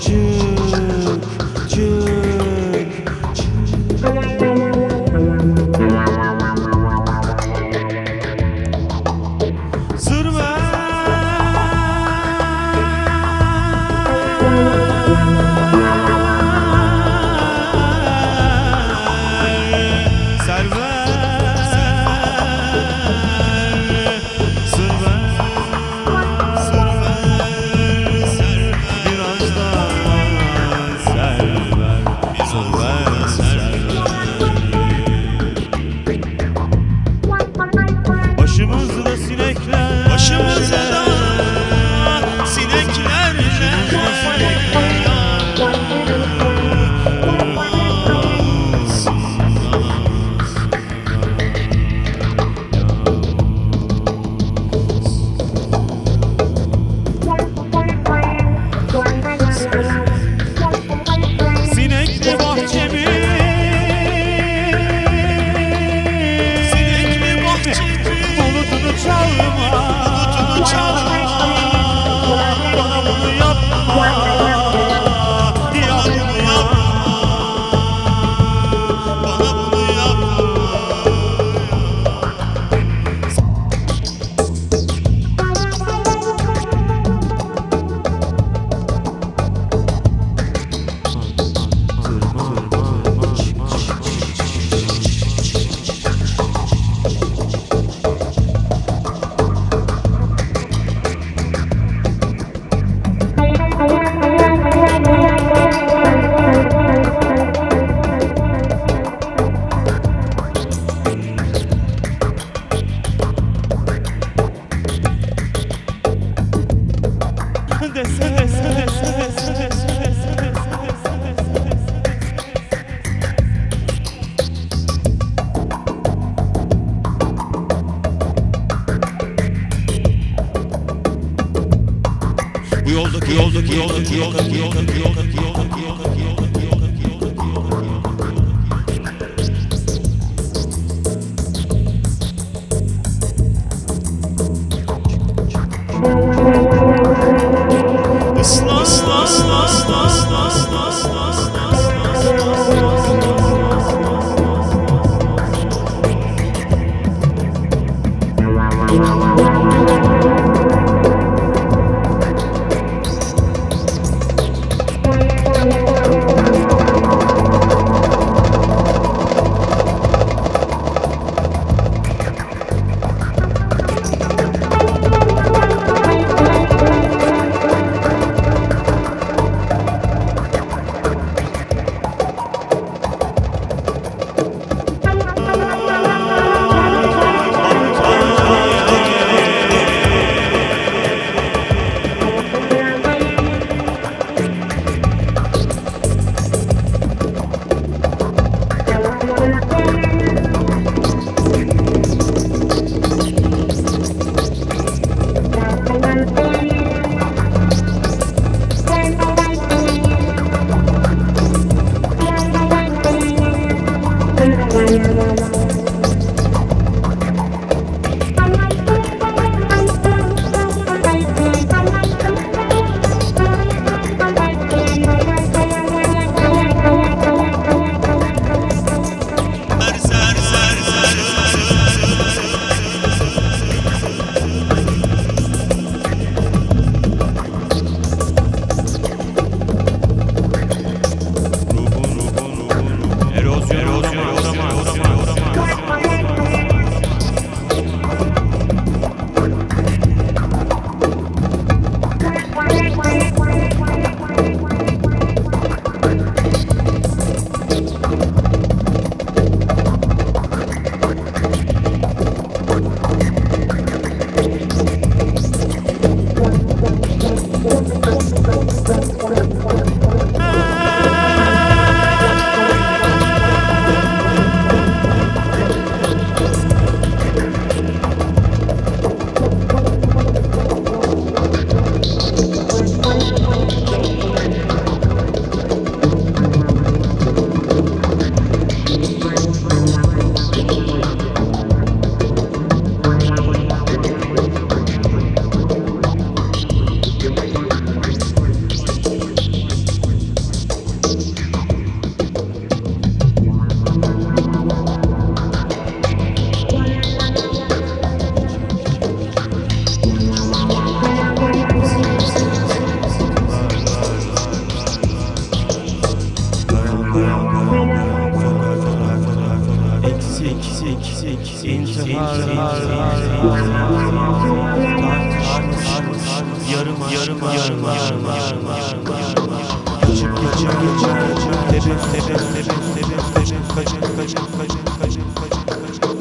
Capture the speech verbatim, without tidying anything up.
Başımızda sinekler, başımızda sinekler, sinekli bahçemi, sinekli bahçemi, bulutunu çalma, bulutunu çalma, bana bunu yapma, ya bunu yapma, bana bunu yapma. Desene, desene, desene, desene, desene. Bu yoldaki yoldaki yoldaki yoldaki yoldaki yoldaki yoldaki yoldaki yoldaki yoldaki yoldaki Isla, ısla, ısla, ısla, ısla, ısla, ısla, eksik, intihar, tartışma, yarım yarım yarım yarım yarım geçip geçip geçip geçip tebessüm tebessüm tebessüm tebessüm kaçın kaçın kaçın kaçın kaçın kaçın